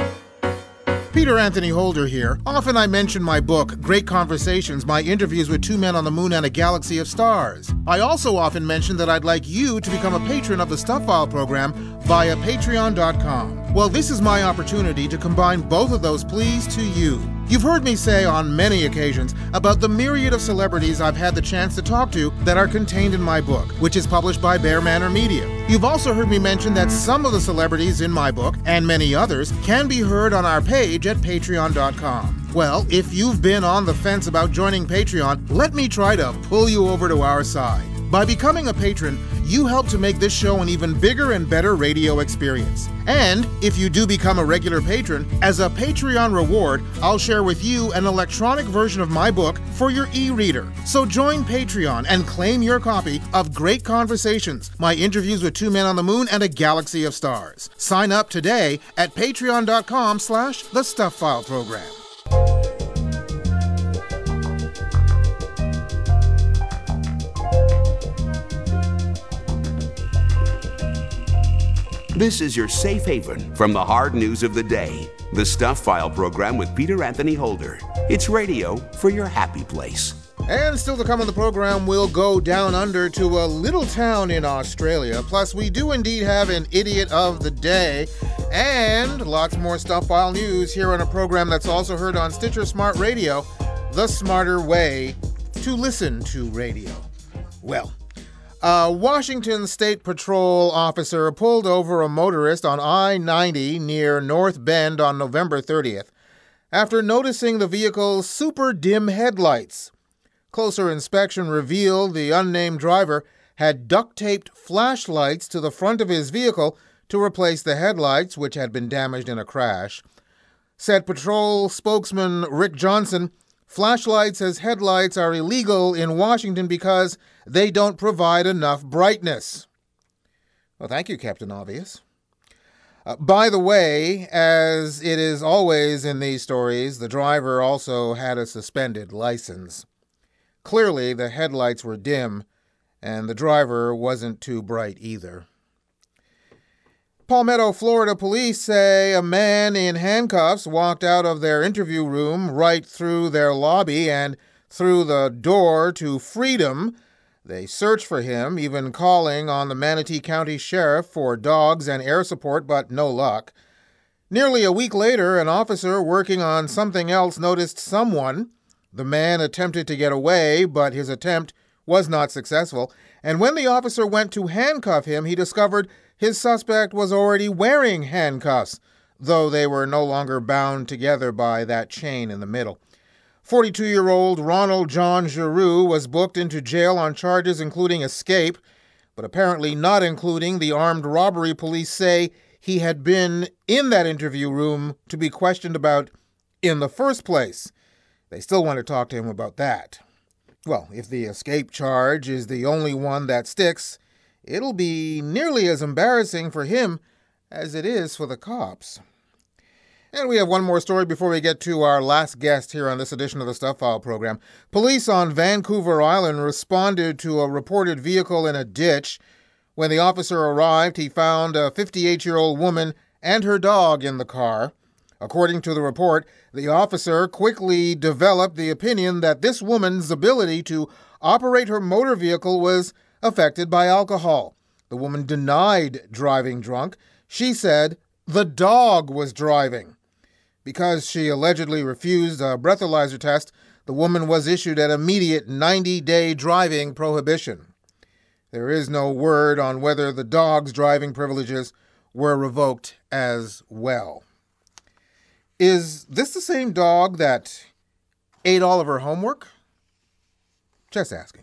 Peter Anthony Holder here. Often I mention my book, Great Conversations, my interviews with two men on the moon and a galaxy of stars. I also often mention that I'd like you to become a patron of the Stuff File program via patreon dot com. Well, this is my opportunity to combine both of those pleas to you. You've heard me say on many occasions about the myriad of celebrities I've had the chance to talk to that are contained in my book, which is published by Bear Manor Media. You've also heard me mention that some of the celebrities in my book, and many others, can be heard on our page at patreon dot com. Well, if you've been on the fence about joining Patreon, let me try to pull you over to our side. By becoming a patron, you help to make this show an even bigger and better radio experience. And if you do become a regular patron, as a Patreon reward, I'll share with you an electronic version of my book for your e-reader. So join Patreon and claim your copy of Great Conversations, my interviews with two men on the moon and a galaxy of stars. Sign up today at patreon dot com slash the Stuff File program.
This is your safe haven from the hard news of the day. The Stuff File program with Peter Anthony Holder. It's radio for your happy place.
And still to come on the program, we'll go down under to a little town in Australia. Plus, we do indeed have an idiot of the day and lots more Stuff File news here on a program that's also heard on Stitcher Smart Radio, the smarter way to listen to radio. Well, a Washington State Patrol officer pulled over a motorist on I ninety near North Bend on November thirtieth after noticing the vehicle's super dim headlights. Closer inspection revealed the unnamed driver had duct-taped flashlights to the front of his vehicle to replace the headlights, which had been damaged in a crash. Said patrol spokesman Rick Johnson, flashlights as headlights are illegal in Washington because they don't provide enough brightness. Well, thank you, Captain Obvious. Uh, by the way, as it is always in these stories, the driver also had a suspended license. Clearly, the headlights were dim, and the driver wasn't too bright either. Palmetto, Florida police say a man in handcuffs walked out of their interview room right through their lobby and through the door to freedom. They searched for him, even calling on the Manatee County Sheriff for dogs and air support, but no luck. Nearly a week later, an officer working on something else noticed someone. The man attempted to get away, but his attempt was not successful, and when the officer went to handcuff him, he discovered his suspect was already wearing handcuffs, though they were no longer bound together by that chain in the middle. forty-two-year-old Ronald John Giroux was booked into jail on charges including escape, but apparently not including the armed robbery police say he had been in that interview room to be questioned about in the first place. They still want to talk to him about that. Well, if the escape charge is the only one that sticks, it'll be nearly as embarrassing for him as it is for the cops. And we have one more story before we get to our last guest here on this edition of the Stuff File program. Police on Vancouver Island responded to a reported vehicle in a ditch. When the officer arrived, he found a fifty-eight-year-old woman and her dog in the car. According to the report, the officer quickly developed the opinion that this woman's ability to operate her motor vehicle was affected by alcohol. The woman denied driving drunk. She said the dog was driving. Because she allegedly refused a breathalyzer test, the woman was issued an immediate ninety-day driving prohibition. There is no word on whether the dog's driving privileges were revoked as well. Is this the same dog that ate all of her homework? Just asking.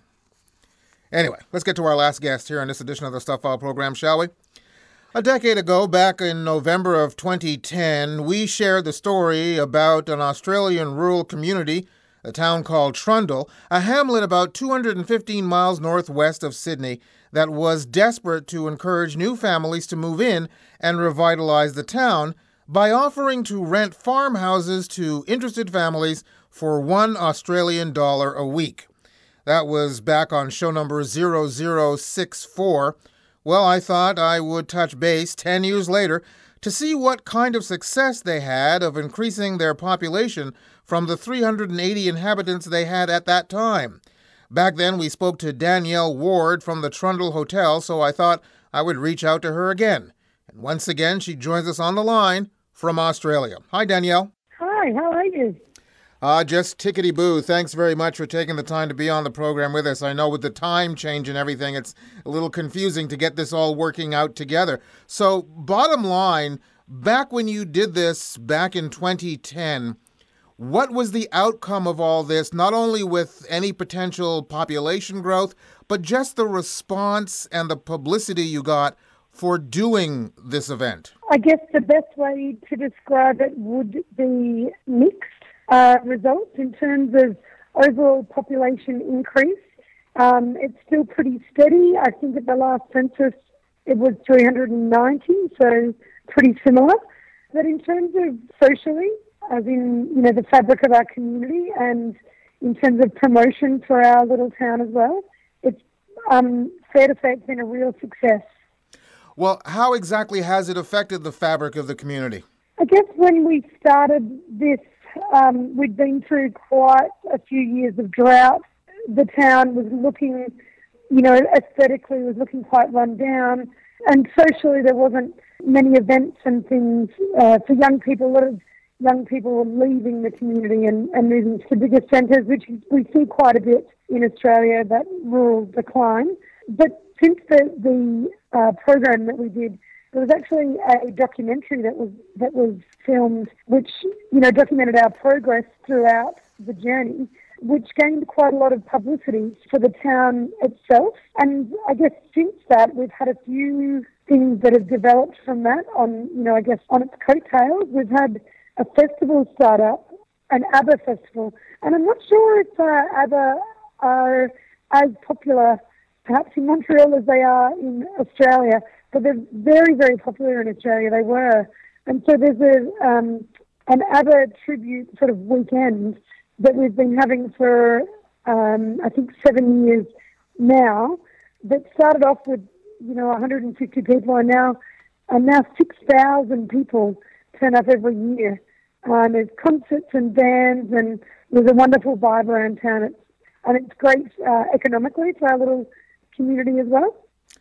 Anyway, let's get to our last guest here on this edition of the Stuff File program, shall we? A decade ago, back in November of twenty ten, we shared the story about an Australian rural community, a town called Trundle, a hamlet about two hundred fifteen miles northwest of Sydney, that was desperate to encourage new families to move in and revitalize the town by offering to rent farmhouses to interested families for one Australian dollar a week. That was back on show number zero zero six four. Well, I thought I would touch base ten years later to see what kind of success they had of increasing their population from the three hundred eighty inhabitants they had at that time. Back then, we spoke to Danielle Ward from the Trundle Hotel, so I thought I would reach out to her again. And once again, she joins us on the line from Australia. Hi, Danielle.
Hi, how are you?
Uh, just tickety-boo. Thanks very much for taking the time to be on the program with us. I know with the time change and everything, it's a little confusing to get this all working out together. So, bottom line, back when you did this back in twenty ten, what was the outcome of all this, not only with any potential population growth, but just the response and the publicity you got for doing this event?
I guess the best way to describe it would be mixed. Uh, results in terms of overall population increase. Um, it's still pretty steady. I think at the last census it was three hundred ninety, so pretty similar. But in terms of socially, as in, you know, the fabric of our community, and in terms of promotion for our little town as well, it's um, fair to say it's been a real success.
Well, how exactly has it affected the fabric of the community?
I guess when we started this, Um, we'd been through quite a few years of drought. The town was looking, you know, aesthetically was looking quite run down. And socially there wasn't many events and things uh, for young people. A lot of young people were leaving the community and, and moving to bigger centres, which we see quite a bit in Australia, that rural decline. But since the, the uh, program that we did, there was actually a documentary that was that was filmed, which, you know, documented our progress throughout the journey, which gained quite a lot of publicity for the town itself. And I guess since that, we've had a few things that have developed from that on, you know, I guess on its coattails. We've had a festival start up, an ABBA festival, and I'm not sure if uh, ABBA are as popular perhaps in Montreal as they are in Australia, but they're very, very popular in Australia. They were. And so there's a um, an ABBA tribute sort of weekend that we've been having for, um, I think, seven years now, that started off with, you know, one hundred fifty people, and now, and now six thousand people turn up every year. Um, there's concerts and bands, and there's a wonderful vibe around town. It's, and it's great uh, economically for our little community as well.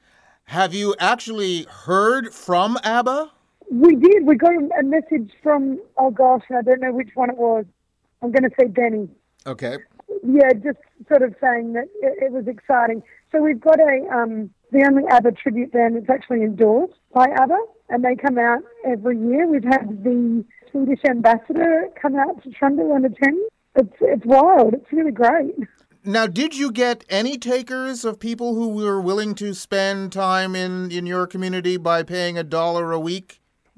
Have you actually heard from ABBA?
We did. We got a message from, oh gosh, I don't know which one it was. I'm going to say Benny.
Okay.
Yeah, just sort of saying that it, it was exciting. So we've got a um, the only ABBA tribute band that's actually endorsed by ABBA, and they come out every year. We've had the Swedish ambassador come out to Trundle and attend. It's, it's wild. It's really great.
Now, did you get any takers of people who were willing to spend time in, in your community by paying a dollar a week?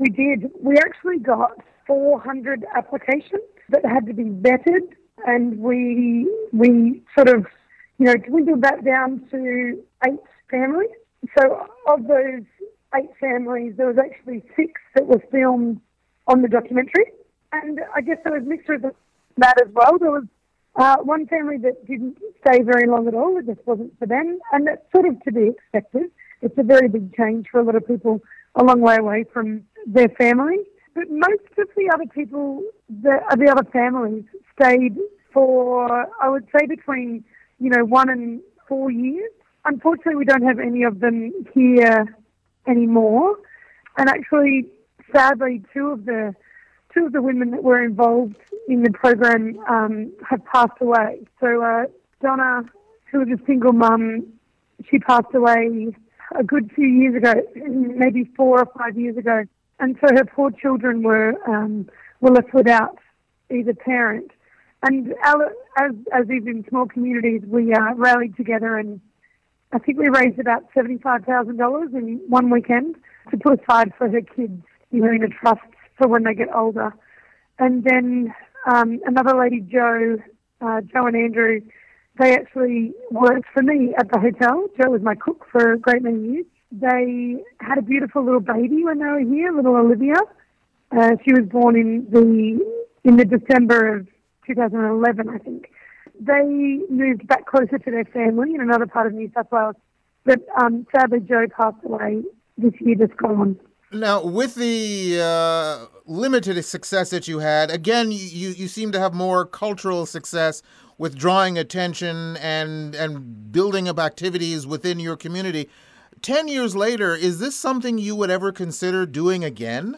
We did. We actually got four hundred applications that had to be vetted, and we we sort of, you know, dwindled that down to eight families. So of those eight families, there was actually six that were filmed on the documentary. And I guess there was mixtures of that as well. There was uh, one family that didn't stay very long at all. It just wasn't for them. And that's sort of to be expected. It's a very big change for a lot of people a long way away from their family. But most of the other people, the, the other families, stayed for, I would say, between, you know, one and four years. Unfortunately, we don't have any of them here anymore. And actually, sadly, two of the two of the women that were involved in the program um, have passed away. So uh, Donna, who was a single mum, she passed away a good few years ago, maybe four or five years ago. And so her poor children were um, were left without either parent. And our, as as is in small communities, we uh, rallied together, and I think we raised about seventy-five thousand dollars in one weekend to put aside for her kids, you know, in a trust for when they get older. And then um, another lady, Jo, uh, Jo and Andrew, they actually worked for me at the hotel. Jo was my cook for a great many years. They had a beautiful little baby when they were here, little Olivia. Uh, she was born in the in the December of two thousand eleven, I think. They moved back closer to their family in another part of New South Wales. But um, sadly, Jo passed away this year, just gone.
Now, with the uh, limited success that you had, again, you, you seem to have more cultural success with drawing attention and and building up activities within your community. Ten years later, is this something you would ever consider doing again?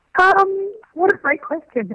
Um, what a great question.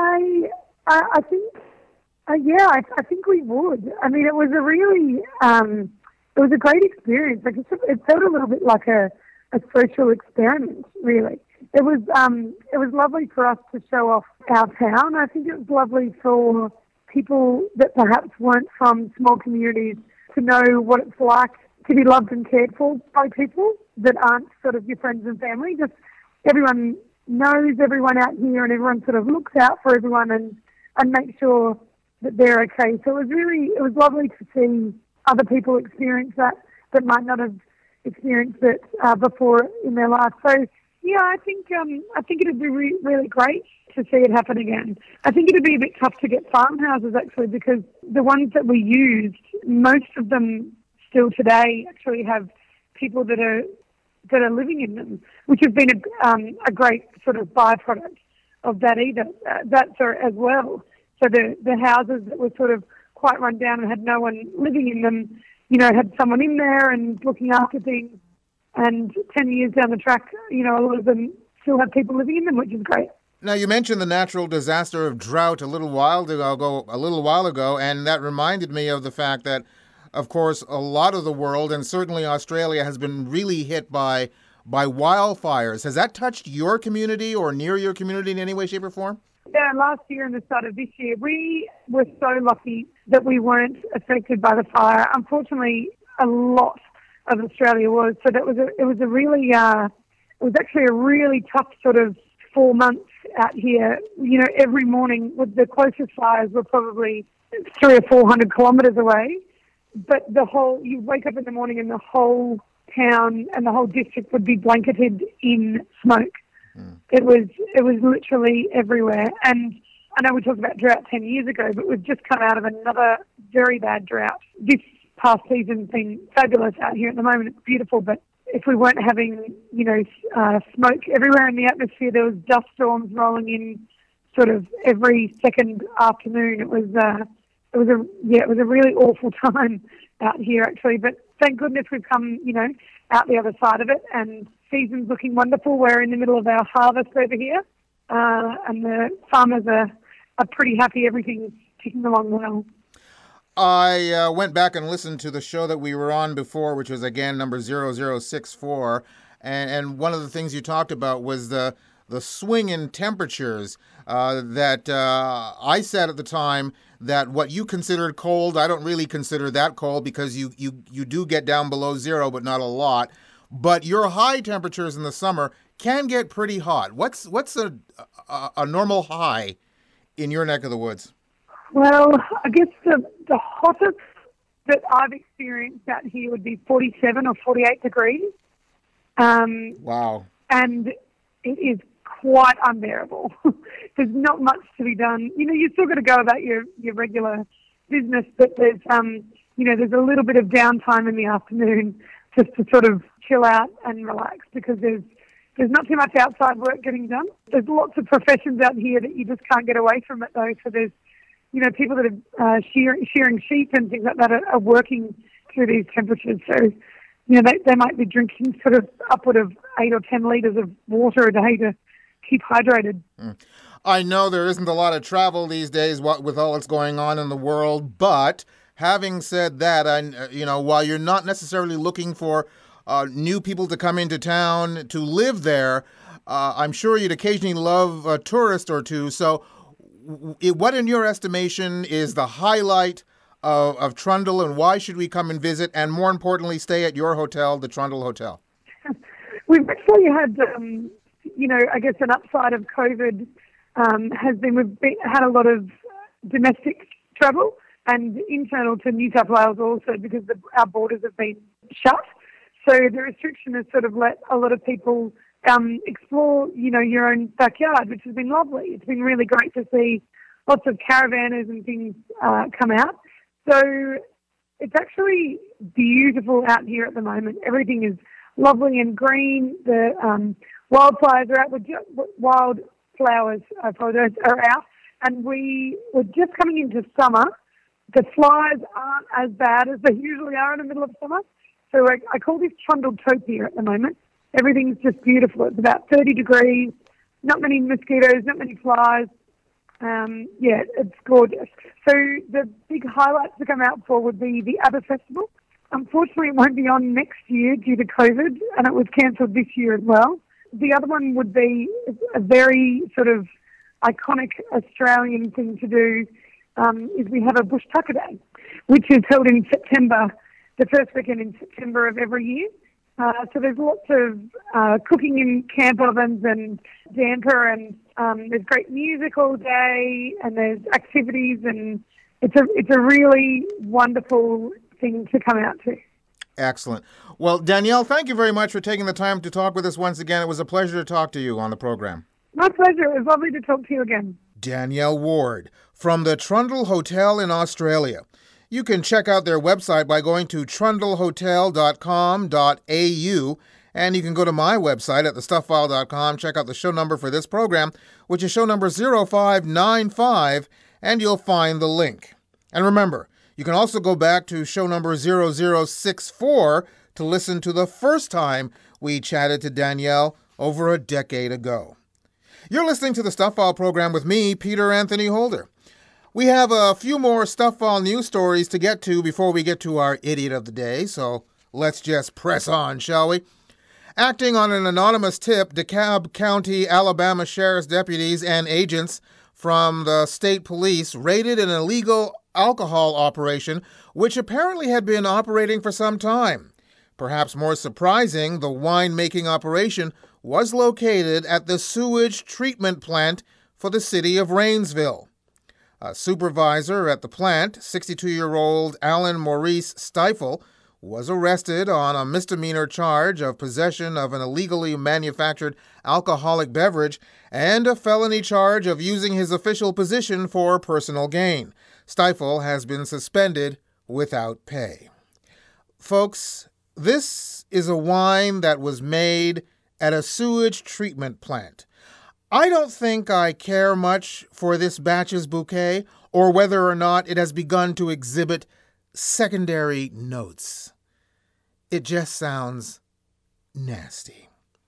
I I, I think, uh, yeah, I, I think we would. I mean, it was a really, um, it was a great experience. Like it, it felt a little bit like a a social experiment, really. It was um, it was lovely for us to show off our town. I think it was lovely for people that perhaps weren't from small communities to know what it's like to be loved and cared for by people that aren't sort of your friends and family. Just everyone knows everyone out here, and everyone sort of looks out for everyone and, and makes sure that they're okay. So it was really, it was lovely to see other people experience that that might not have experienced it uh, before in their life. So yeah, I think um, I think it'd be re- really great to see it happen again. I think it'd be a bit tough to get farmhouses actually, because the ones that we used, most of them still today actually have people that are that are living in them, which has been a, um, a great sort of byproduct of that either. Uh, that sort as well. So the the houses that were sort of quite run down and had no one living in them, you know, had someone in there and looking after things. And ten years down the track, you know, a lot of them still have people living in them, which is great.
Now, you mentioned the natural disaster of drought a little while ago, a little while ago, and that reminded me of the fact that, of course, a lot of the world, and certainly Australia, has been really hit by by wildfires. Has that touched your community or near your community in any way, shape, or form?
Yeah, last year and the start of this year, we were so lucky that we weren't affected by the fire. Unfortunately, a lot of Australia was. So that was a, it was a really, uh, it was actually a really tough sort of four months out here. You know, every morning, with the closest fires were probably three or four hundred kilometres away. But the whole, you wake up in the morning and the whole town and the whole district would be blanketed in smoke. Mm. It was it was literally everywhere. And I know we talked about drought ten years ago, but we've just come out of another very bad drought. This past season's been fabulous out here at the moment. It's beautiful, but if we weren't having, you know, uh, smoke everywhere in the atmosphere, there was dust storms rolling in sort of every second afternoon. It was uh, it was a yeah, it was a really awful time out here actually. But thank goodness we've come, you know, out the other side of it, and season's looking wonderful. We're in the middle of our harvest over here, uh, and the farmers are are pretty happy. Everything's ticking along well.
I uh, went back and listened to the show that we were on before, which was, again, number zero zero six four. And, and one of the things you talked about was the the swing in temperatures uh, that uh, I said at the time that what you considered cold, I don't really consider that cold because you, you, you do get down below zero, but not a lot. But your high temperatures in the summer can get pretty hot. What's what's a, a, a normal high in your neck of the woods?
Well, I guess the, the hottest that I've experienced out here would be forty-seven or forty-eight degrees. Um,
Wow.
and it is quite unbearable. There's not much to be done. You know, you've still got to go about your, your regular business, but there's, um, you know, there's a little bit of downtime in the afternoon just to sort of chill out and relax because there's there's not too much outside work getting done. There's lots of professions out here that you just can't get away from it, though. So there's, you know, people that are uh, shear, shearing sheep and things like that are, are working through these temperatures. So, you know, they, they might be drinking sort of upward of eight or ten litres of water a day to keep hydrated.
Mm. I know there isn't a lot of travel these days what, with all that's going on in the world, but having said that, I, you know, while you're not necessarily looking for uh, new people to come into town to live there, uh, I'm sure you'd occasionally love a tourist or two. So w- what, in your estimation, is the highlight of, of Trundle, and why should we come and visit, and more importantly, stay at your hotel, the Trundle Hotel?
We've actually had, um, you know, I guess an upside of COVID um, has been we've been, had a lot of domestic travel and internal to New South Wales also because the, our borders have been shut. So the restriction has sort of let a lot of people um, explore, you know, your own backyard, which has been lovely. It's been really great to see lots of caravanners and things uh, come out. So it's actually beautiful out here at the moment. Everything is lovely and green. The um, wildflowers are out. We're just, wildflowers, I apologize, are out. And we were just coming into summer. The flies aren't as bad as they usually are in the middle of summer. So I, I call this Trundletopia at the moment. Everything's just beautiful. It's about thirty degrees, not many mosquitoes, not many flies. Um, yeah, it's gorgeous. So the big highlights to come out for would be the ABBA Festival. Unfortunately, it won't be on next year due to COVID, and it was cancelled this year as well. The other one would be a very sort of iconic Australian thing to do um, is we have a Bush Tucker Day, which is held in September, the first weekend in September of every year. Uh, so there's lots of uh, cooking in camp ovens and damper, and um, there's great music all day, and there's activities, and it's a it's a really wonderful thing to come out to.
Excellent. Well, Danielle, thank you very much for taking the time to talk with us once again. It was a pleasure to talk to you on the program.
My pleasure. It was lovely to talk to you again.
Danielle Ward from the Trundle Hotel in Australia. You can check out their website by going to trundle hotel dot com dot a u, and you can go to my website at the stuff file dot com, check out the show number for this program, which is show number zero five nine five, and you'll find the link. And remember, you can also go back to show number zero zero six four to listen to the first time we chatted to Danielle over a decade ago. You're listening to the Stuff File program with me, Peter Anthony Holder. We have a few more Stuff File news stories to get to before we get to our Idiot of the Day, so let's just press on, shall we? Acting on an anonymous tip, DeKalb County, Alabama sheriff's deputies and agents from the state police raided an illegal alcohol operation which apparently had been operating for some time. Perhaps more surprising, the wine-making operation was located at the sewage treatment plant for the city of Rainsville. A supervisor at the plant, sixty-two-year-old Alan Maurice Stifel, was arrested on a misdemeanor charge of possession of an illegally manufactured alcoholic beverage and a felony charge of using his official position for personal gain. Stifel has been suspended without pay. Folks, this is a wine that was made at a sewage treatment plant. I don't think I care much for this batch's bouquet or whether or not it has begun to exhibit secondary notes. It just sounds nasty.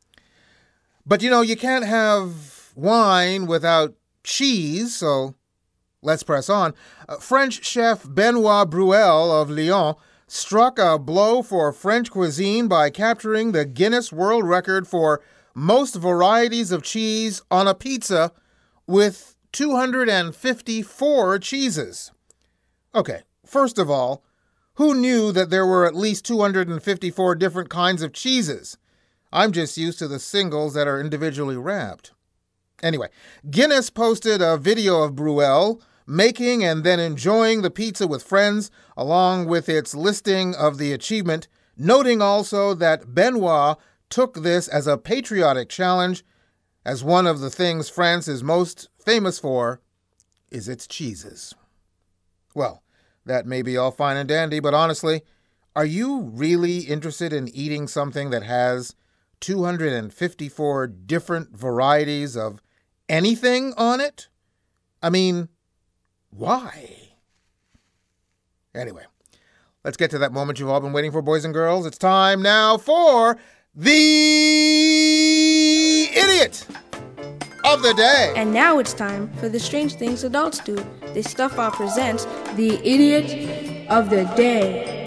But you know, you can't have wine without cheese, so let's press on. Uh, French chef Benoit Bruel of Lyon struck a blow for French cuisine by capturing the Guinness World Record for most varieties of cheese on a pizza with two hundred fifty-four cheeses. Okay, first of all, who knew that there were at least two hundred fifty-four different kinds of cheeses? I'm just used to the singles that are individually wrapped. Anyway, Guinness posted a video of Bruel making and then enjoying the pizza with friends, along with its listing of the achievement, noting also that Benoit took this as a patriotic challenge, as one of the things France is most famous for is its cheeses. Well, that may be all fine and dandy, but honestly, are you really interested in eating something that has two hundred fifty-four different varieties of anything on it? I mean, why? Anyway, let's get to that moment you've all been waiting for, boys and girls. It's time now for the Idiot of the Day.
And now it's time for the strange things adults do. This Stuff File presents the Idiot of the Day.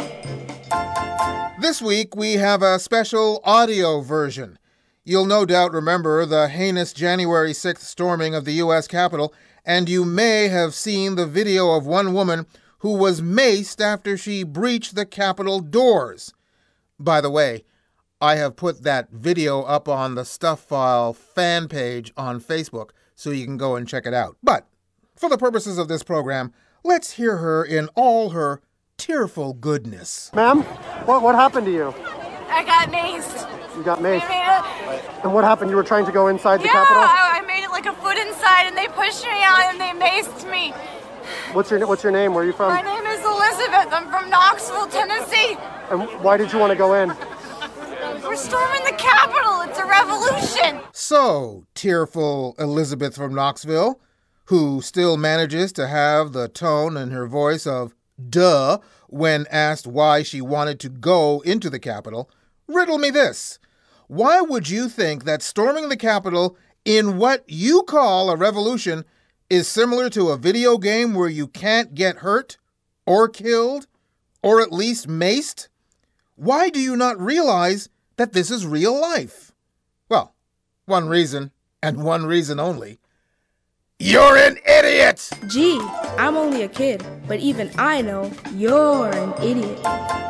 This week we have a special audio version. You'll no doubt remember the heinous January sixth storming of the U S Capitol, and you may have seen the video of one woman who was maced after she breached the Capitol doors. By the way, I have put that video up on the Stuff File fan page on Facebook, so you can go and check it out. But for the purposes of this program, let's hear her in all her tearful goodness.
Ma'am, what what happened to you?
I got maced.
You got maced.
I made it.
And what happened? You were trying to go inside the
Yeah,
Capitol?
I, I made it like a foot inside, and they pushed me out, and they maced me.
What's your What's your name? Where are you from?
My name is Elizabeth. I'm from Knoxville, Tennessee.
And why did you want to go in?
We're storming the Capitol. It's a revolution.
So, tearful Elizabeth from Knoxville, who still manages to have the tone in her voice of duh when asked why she wanted to go into the Capitol, riddle me this. Why would you think that storming the Capitol in what you call a revolution is similar to a video game where you can't get hurt or killed or at least maced? Why do you not realize that this is real life? Well, one reason, and one reason only. You're an idiot!
Gee, I'm only a kid, but even I know you're an idiot.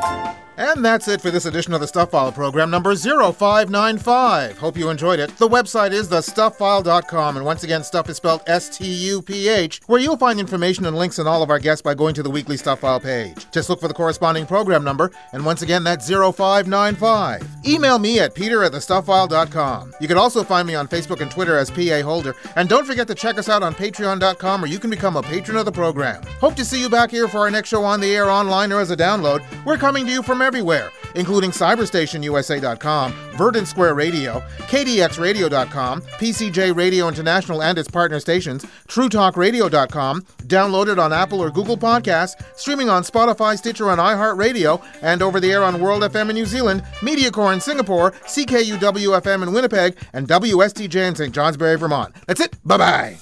And that's it for this edition of the Stuff File program, number zero five nine five. Hope you enjoyed it. The website is the stuff file dot com, and once again, stuff is spelled S T U P H, where you'll find information and links on all of our guests by going to the weekly Stuff File page. Just look for the corresponding program number, and once again, that's zero five nine five. Email me at peter at the stuff file dot com. You can also find me on Facebook and Twitter as P A Holder, and don't forget to check us out on patreon dot com, where you can become a patron of the program. Hope to see you back here for our next show on the air, online, or as a download. We're coming to you from everywhere, including cyberstation U S A dot com, Verdant Square Radio, K D X radio dot com, P C J Radio International and its partner stations, true talk radio dot com, downloaded on Apple or Google Podcasts, streaming on Spotify, Stitcher, and iHeartRadio, and over the air on World F M in New Zealand, MediaCore in Singapore, C K U W F M in Winnipeg, and W S T J in Saint Johnsbury, Vermont. That's it. Bye-bye.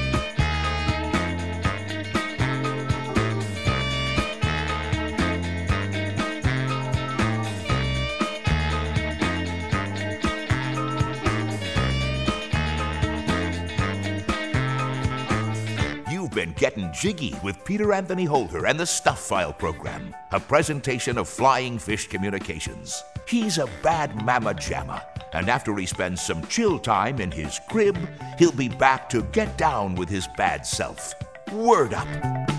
Been getting jiggy with Peter Anthony Holder and the Stuff File program, a presentation of Flying Fish Communications. He's a bad mamma jamma, and after he spends some chill time in his crib, he'll be back to get down with his bad self. Word up.